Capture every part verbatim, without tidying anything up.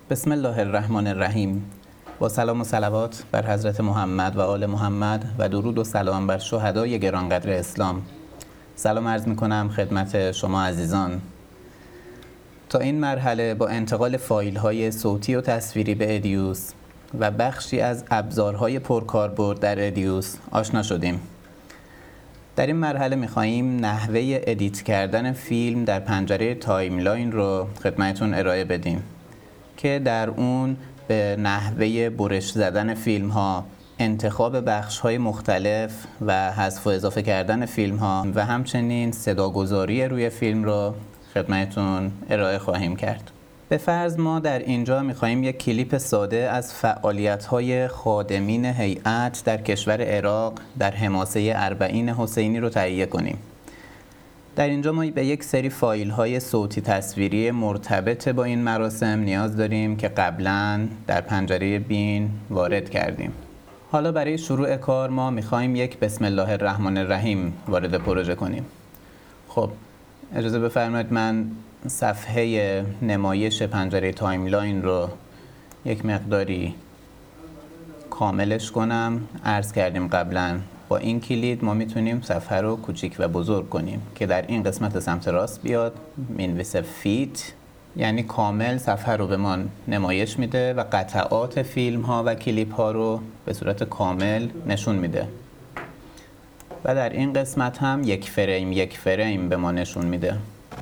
بسم الله الرحمن الرحیم. با سلام و صلوات بر حضرت محمد و آل محمد و درود و سلام بر شهدای گرانقدر اسلام. سلام عرض می کنم خدمت شما عزیزان. تا این مرحله با انتقال فایل های صوتی و تصویری به ادیوس و بخشی از ابزارهای پرکاربرد در ادیوس آشنا شدیم. در این مرحله می‌خواهیم نحوه ادیت کردن فیلم در پنجره تایملاین رو خدمتتون ارائه بدیم که در اون به نحوه برش زدن فیلم ها، انتخاب بخش های مختلف و حذف و اضافه کردن فیلم ها و همچنین صداگذاری روی فیلم رو خدمتتون ارائه خواهیم کرد. به فرض ما در اینجا می‌خواهیم یک کلیپ ساده از فعالیت‌های خادمین هیئت در کشور عراق در حماسه اربعین حسینی رو تهیه کنیم. در اینجا ما به یک سری فایل‌های صوتی تصویری مرتبط با این مراسم نیاز داریم که قبلاً در پنجره بین وارد کردیم. حالا برای شروع کار ما می‌خواهیم یک بسم الله الرحمن الرحیم وارد پروژه کنیم. خب اجازه بفرمایید من صفحه نمایش پنجره تایملاین رو یک مقداری کاملش کنم. عرض کردیم قبلا با این کلید ما میتونیم صفحه رو کوچیک و بزرگ کنیم که در این قسمت سمت راست بیاد مینویسه فیت، یعنی کامل صفحه رو به ما نمایش میده و قطعات فیلم ها و کلیپ ها رو به صورت کامل نشون میده و در این قسمت هم یک فریم یک فریم به ما نشون میده.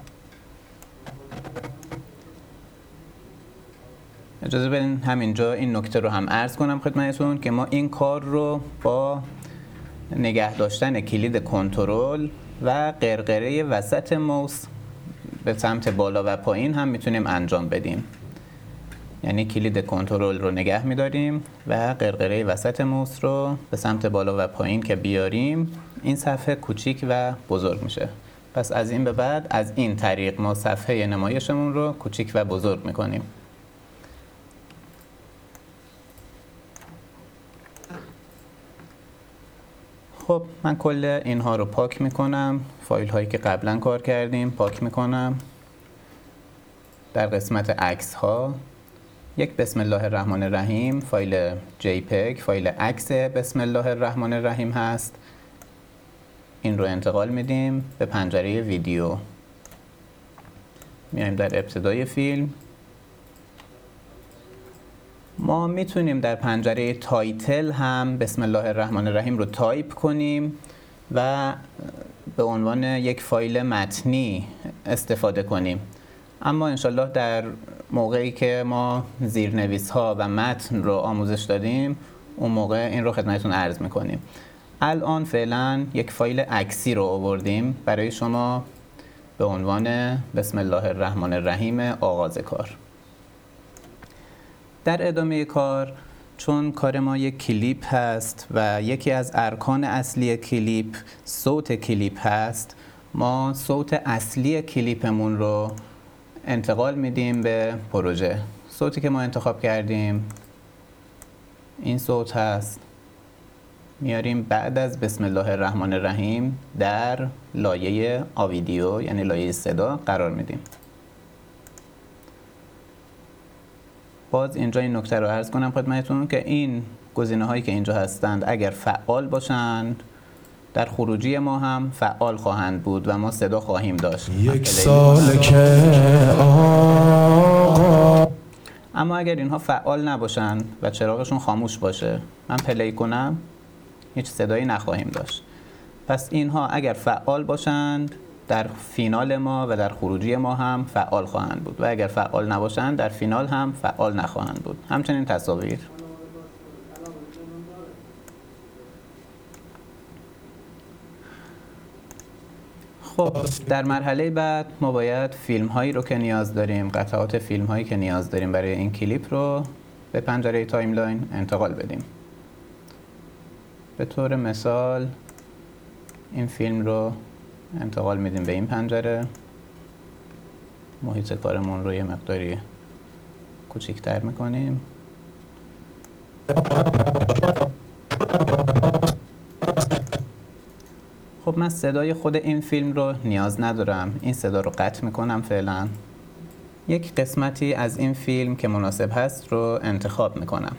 اجازه بدین همینجا این نکته رو هم عرض کنم خدمتتون که ما این کار رو با نگه داشتن کلید کنترل و قرقره وسط موس به سمت بالا و پایین هم میتونیم انجام بدیم. یعنی کلید کنترل رو نگه میداریم و قرقره وسط موس رو به سمت بالا و پایین که بیاریم این صفحه کوچیک و بزرگ میشه. پس از این به بعد از این طریق ما صفحه نمایشمون رو کوچیک و بزرگ میکنیم. خب من کل اینها رو پاک میکنم، فایل هایی که قبلا کار کردیم پاک میکنم. در قسمت عکس ها یک بسم الله الرحمن الرحیم فایل جی پگ، فایل عکس بسم الله الرحمن الرحیم هست. این رو انتقال میدیم به پنجره ویدیو. میایم در ابتدای فیلم. ما میتونیم در پنجره تایتل هم بسم الله الرحمن الرحیم رو تایپ کنیم و به عنوان یک فایل متنی استفاده کنیم. اما انشالله در موقعی که ما زیرنویس ها و متن رو آموزش دادیم اون موقع این رو خدمتتون عرض میکنیم. الان فعلا یک فایل عکسی رو آوردیم برای شما به عنوان بسم الله الرحمن الرحیم آغاز کار. در ادامه کار چون کار ما یک کلیپ هست و یکی از ارکان اصلی کلیپ صوت کلیپ هست، ما صوت اصلی کلیپمون رو انتقال میدیم به پروژه. صوتی که ما انتخاب کردیم این صوت هست. میاریم بعد از بسم الله الرحمن الرحیم در لایه آویدیو یعنی لایه صدا قرار میدیم. باز اینجا این نکته رو عرض کنم خدمتتون که این گزینه هایی که اینجا هستند اگر فعال باشند در خروجی ما هم فعال خواهند بود و ما صدا خواهیم داشت. یک سال که اما اگر اینها فعال نباشند و چراغشون خاموش باشه من پلی کنم هیچ صدایی نخواهیم داشت. پس اینها اگر فعال باشند در فینال ما و در خروجی ما هم فعال خواهند بود و اگر فعال نباشند در فینال هم فعال نخواهند بود. همچنین تصاویر. خب در مرحله بعد ما باید فیلم هایی رو که نیاز داریم، قطعات فیلم هایی که نیاز داریم برای این کلیپ رو به پنجره تایملاین انتقال بدیم. به طور مثال این فیلم رو انتقال میدیم به این پنجره. محیط کارمون رو یه مقداری کوچیک‌تر میکنیم. خب من صدای خود این فیلم رو نیاز ندارم. این صدا رو قطع میکنم فعلا. یک قسمتی از این فیلم که مناسب هست رو انتخاب میکنم.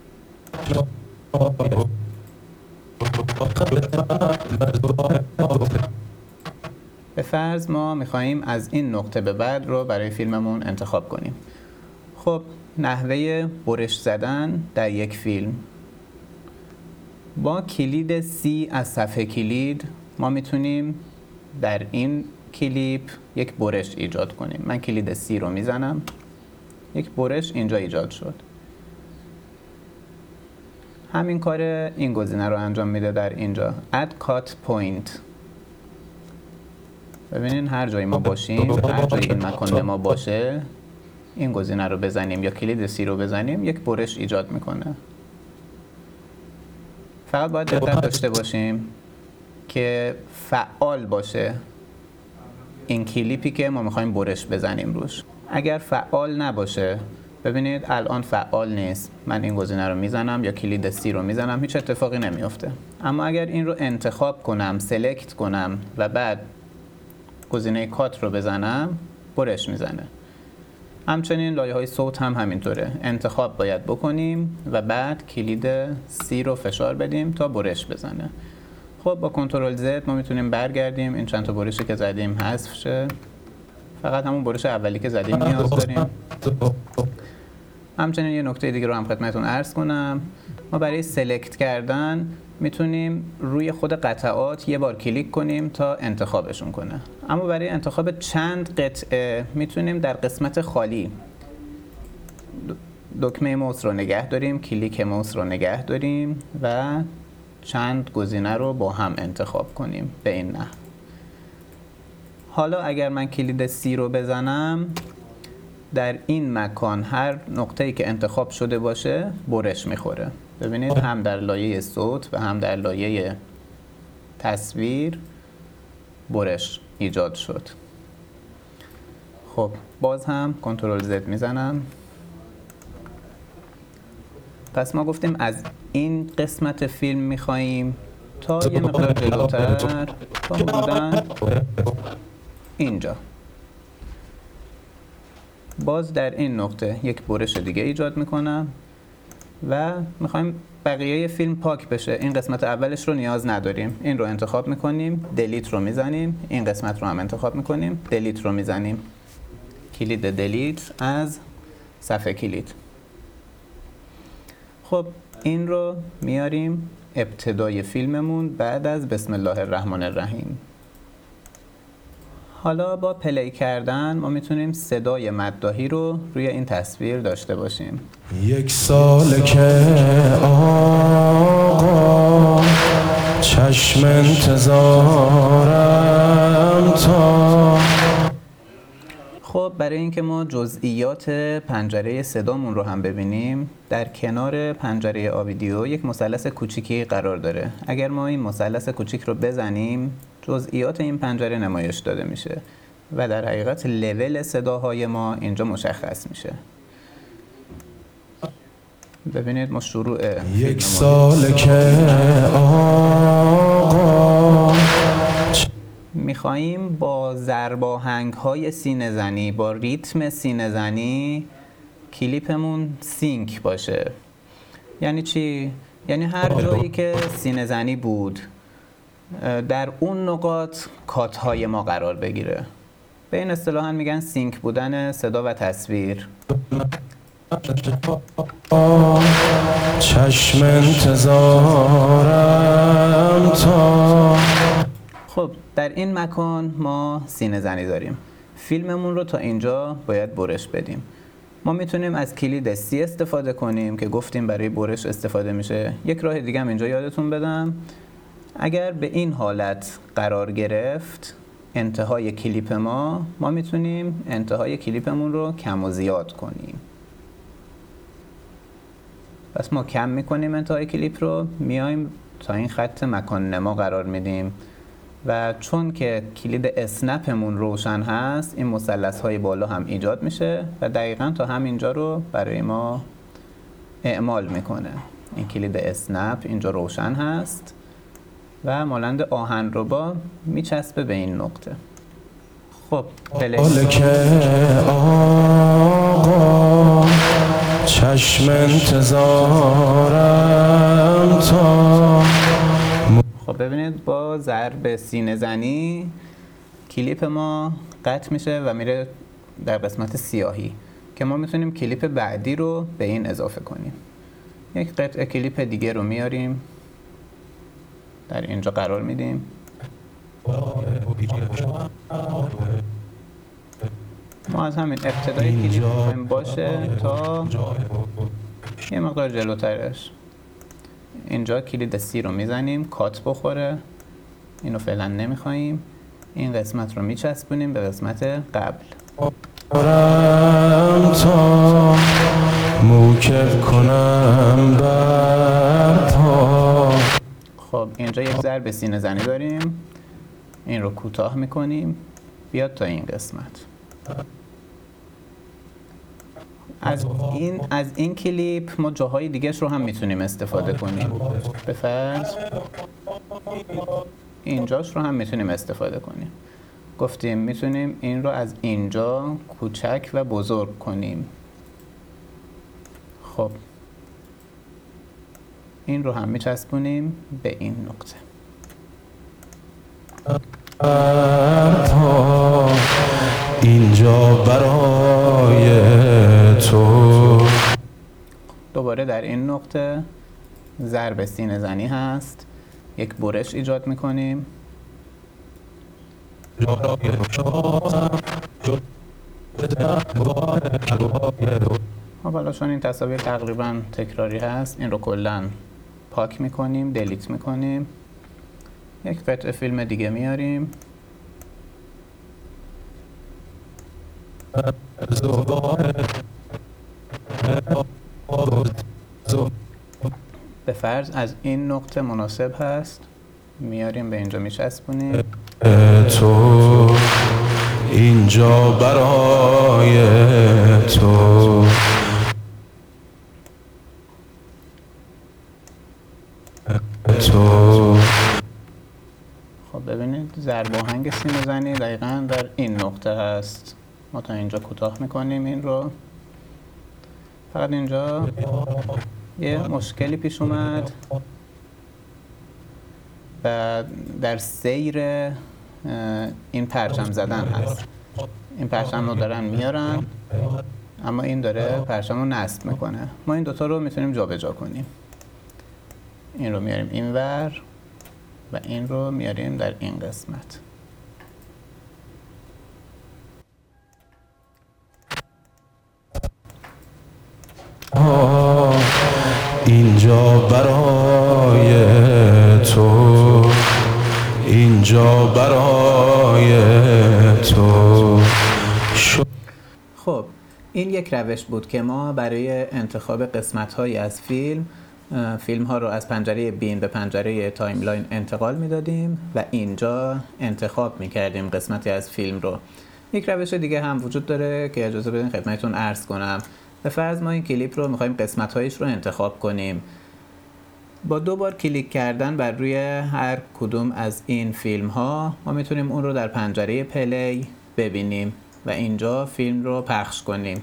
به فرض ما میخواییم از این نقطه به بعد رو برای فیلممون انتخاب کنیم. خب نحوه برش زدن در یک فیلم، با کلید C از صفحه کلید ما میتونیم در این کلیپ یک برش ایجاد کنیم. من کلید C رو میزنم، یک برش اینجا ایجاد شد. همین کار این گزینه رو انجام میده در اینجا Add Cut Point. ببینین هر جایی ما باشیم، هر جایی این مکان ما باشه، این گزینه رو بزنیم یا کلید C رو بزنیم، یک برش ایجاد میکنه. فقط باید دقت داشته باشیم که فعال باشه این کلیپی که ما میخوایم برش بزنیم روش. اگر فعال نباشه، ببینید الان فعال نیست، من این گزینه رو میزنم یا کلید C رو میزنم، هیچ اتفاقی نمیفته. اما اگر این رو انتخاب کنم، سلکت کنم و بعد گزینه کات رو بزنم، برش میزنه. همچنین لایه های صوت هم همینطوره، انتخاب باید بکنیم و بعد کلید C رو فشار بدیم تا برش بزنه. خب با کنترل Z ما میتونیم برگردیم، این چند تا برشی که زدیم حذف شه، فقط همون برش اولی که زدیم نیاز داریم. همچنین یه نکته دیگه رو هم خدمتتون عرض کنم، ما برای سلکت کردن میتونیم روی خود قطعات یه بار کلیک کنیم تا انتخابشون کنه، اما برای انتخاب چند قطعه میتونیم در قسمت خالی دکمه موس رو نگه داریم، کلیک موس رو نگه داریم و چند گزینه رو با هم انتخاب کنیم به این نحو. حالا اگر من کلید C رو بزنم، در این مکان هر نقطه‌ای که انتخاب شده باشه برش میخوره. ببینید هم در لایه صوت و هم در لایه تصویر برش ایجاد شد. خب باز هم کنترل Z میزنم. پس ما گفتیم از این قسمت فیلم میخواییم تا یه مقدار جلوتر، تا حدوداً اینجا. باز در این نقطه یک برش دیگه ایجاد میکنم و میخوایم بقیه فیلم پاک بشه. این قسمت اولش رو نیاز نداریم، این رو انتخاب میکنیم، دلیت رو میزنیم، این قسمت رو هم انتخاب میکنیم، دلیت رو میزنیم، کلید دلیت از صفحه کلید. خب این رو میاریم ابتدای فیلممون بعد از بسم الله الرحمن الرحیم. حالا با پلی کردن ما میتونیم صدای مداحی رو روی این تصویر داشته باشیم. یک سال که آقا چشم انتظارم تا. خب برای اینکه ما جزئیات پنجره صدامون رو هم ببینیم، در کنار پنجره آویدیو یک مثلث کوچیکی قرار داره. اگر ما این مثلث کوچیک رو بزنیم، جزئیات این پنجره نمایش داده میشه و در حقیقت لول صداهای ما اینجا مشخص میشه. ببینید ما شروع یک سال که آقا میخواییم با ضرباهنگ های سینه زنی، با ریتم سینه زنی کلیپمون سینک باشه. یعنی چی؟ یعنی هر جایی که سینه زنی بود در اون نقاط کات های ما قرار بگیره. به این اصطلاحاً میگن سینک بودن صدا و تصویر. چشم انتظارم تا. خب در این مکان ما سینه زنی داریم. فیلممون رو تا اینجا باید برش بدیم. ما میتونیم از کلید C استفاده کنیم که گفتیم برای برش استفاده میشه. یک راه دیگه هم اینجا یادتون بدم، اگر به این حالت قرار گرفت انتهای کلیپ ما، ما میتونیم انتهای کلیپمون رو کم و زیاد کنیم. پس ما کم میکنیم انتهای کلیپ رو، میایم تا این خط مکان نما قرار میدیم و چون که کلید اسنپمون روشن هست، این مثلث های بالا هم ایجاد میشه و دقیقاً تا همینجا رو برای ما اعمال میکنه. این کلید اسنپ اینجا روشن هست و مانند آهنربا میچسبه به این نقطه. خب پلی آقا چشم انتظارم تا. خب ببینید با ضرب سینه زنی کلیپ ما قطع میشه و میره در قسمت سیاهی که ما میتونیم کلیپ بعدی رو به این اضافه کنیم. یک قطعه کلیپ دیگه رو میاریم در اینجا قرار میدیم. ما از همین ابتدای کلیپ میخوایم باشه تا یه مقدار جلوترش. اینجا کلید سی رو میزنیم کات بخوره، اینو فعلا نمیخواییم. این قسمت رو میچسبونیم به قسمت قبل. تا موکب کنم بر پا. خب اینجا یک ضرب سینه زنی داریم، این رو کوتاه میکنیم بیاد تا این قسمت. از این از این کلیپ ما جاهای دیگهش رو هم میتونیم استفاده کنیم. به فرض اینجاش رو هم میتونیم استفاده کنیم. گفتیم میتونیم این رو از اینجا کوچک و بزرگ کنیم. خب این رو هم میچسبونیم به این نقطه. اینجا برای تو. دوباره در این نقطه ضرب سینه زنی هست، یک برش ایجاد میکنیم. خب حالا چون این تصاویر تقریبا تکراری هست این رو کلا پاک میکنیم، دلیت میکنیم. یک قطعه فیلم دیگه میاریم. به فرض از این نقطه مناسب هست، میاریم به اینجا میچسبونیم. تو اینجا برای تو. تو خب ببینید ضرب آهنگ سینه زنی دقیقاً در این نقطه هست. ما تا اینجا کوتاه میکنیم این رو. فقط اینجا یه مشکلی پیش اومد و در سیر این پرچم زدن هست. این پرچم رو دارن میارن اما این داره پرچم رو نصب میکنه. ما این دوتا رو میتونیم جا به جا کنیم. این رو میاریم اینور و این رو میاریم در این قسمت. اینجا برای تو. اینجا برای تو. خب این یک روش بود که ما برای انتخاب قسمت‌هایی از فیلم فیلم ها رو از پنجره بین به پنجره تایملاین انتقال میدادیم و اینجا انتخاب میکردیم قسمتی از فیلم رو. یک روش دیگه هم وجود داره که اجازه بدین خدمتتون عرض کنم. به فرض ما این کلیپ رو میخوایم قسمت هایش رو انتخاب کنیم. با دو بار کلیک کردن بر روی هر کدوم از این فیلم ها ما میتونیم اون رو در پنجره پلی ببینیم و اینجا فیلم رو پخش کنیم.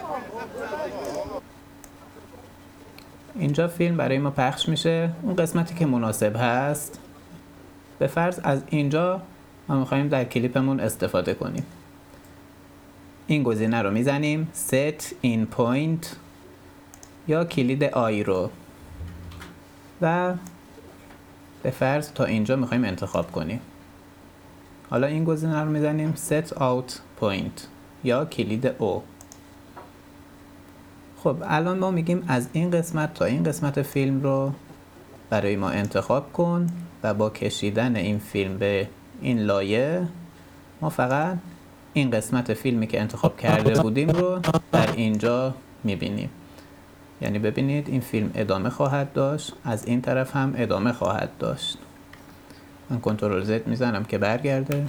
اینجا فیلم برای ما پخش میشه، اون قسمتی که مناسب هست. به فرض از اینجا ما میخوایم در کلیپمون استفاده کنیم. این گزینه رو میزنیم Set in Point یا کلید آی رو و به فرض تا اینجا میخوایم انتخاب کنیم. حالا این گزینه رو میزنیم Set Out Point یا کلید او. خب الان ما میگیم از این قسمت تا این قسمت فیلم رو برای ما انتخاب کن و با کشیدن این فیلم به این لایه ما فقط این قسمت فیلمی که انتخاب کرده بودیم رو در اینجا میبینیم. یعنی ببینید این فیلم ادامه خواهد داشت، از این طرف هم ادامه خواهد داشت. من کنترل زد میزنم که برگرده.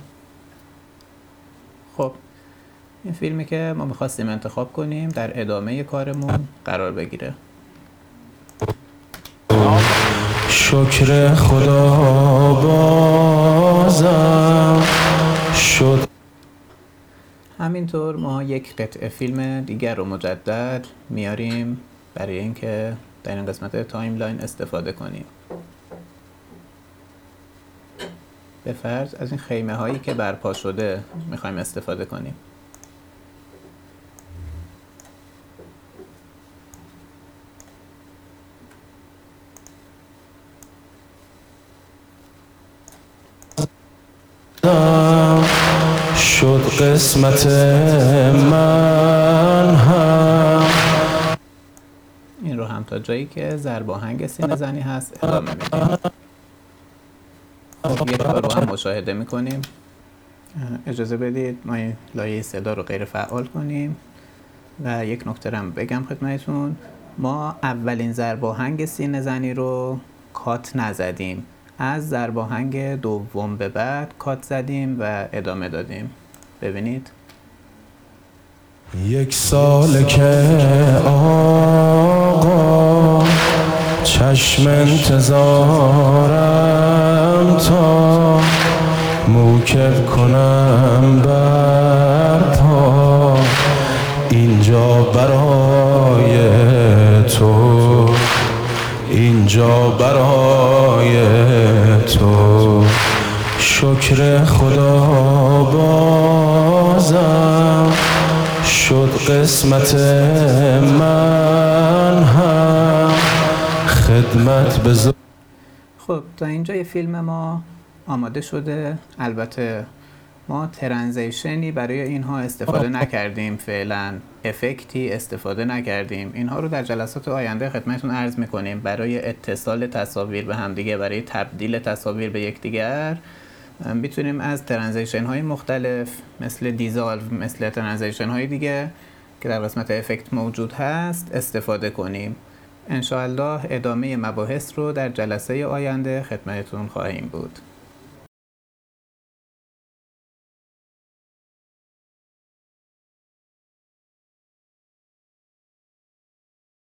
خب این فیلمی که ما میخواستیم انتخاب کنیم در ادامه کارمون قرار بگیره. شکر خدا بازم شد. همینطور ما یک قطعه فیلم دیگر رو مجدد میاریم برای اینکه در این قسمت تایملاین استفاده کنیم. به فرض از این خیمه هایی که برپا شده میخوایم استفاده کنیم. شد قسمت من هم. این رو هم تا جایی که ضرب آهنگ سینه زنی هست ادامه میدیم. خب یک بار رو هم مشاهده میکنیم. اجازه بدید ما این لایه صدا رو غیر فعال کنیم و یک نکته رو هم بگم خدمتتون. ما اولین ضرب آهنگ سینه زنی رو کات نزدیم، از ضرب آهنگ دوم به بعد کات زدیم و ادامه دادیم. ببینید یک سال که آقا چشم انتظارم تا موکب کنم بر پا، اینجا برای تو، اینجا برای تو. شکر خدا بازم شد قسمت من هم خدمت بذار. خب تا اینجای فیلم ما آماده شده. البته ما ترانزیشنی برای اینها استفاده نکردیم، فعلا افکتی استفاده نکردیم. اینها رو در جلسات آینده خدمتتون عرض میکنیم. برای اتصال تصاویر به همدیگه، برای تبدیل تصاویر به یکدیگر میتونیم از ترانزیشن های مختلف مثل دیزالو، مثل ترانزیشن های دیگه که در قسمت افکت موجود هست استفاده کنیم. انشاءالله ادامه مباحث رو در جلسه آینده خدمتتون خواهیم بود.